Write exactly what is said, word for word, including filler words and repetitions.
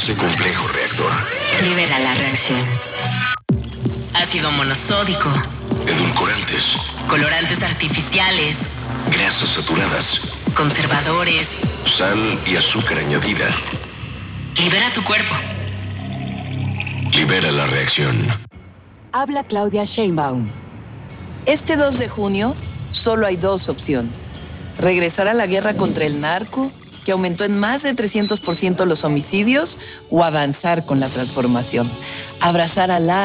Ese complejo reactor. Libera la reacción. Ácido monosódico. Edulcorantes. Colorantes artificiales. Grasas saturadas. Conservadores. Sal y azúcar añadida. Libera tu cuerpo. Libera la reacción. Habla Claudia Sheinbaum. Este dos de junio solo hay dos opciones. Regresar a la guerra contra el narco, que aumentó en más de trescientos por ciento los homicidios, o avanzar con la transformación. Abrazar a la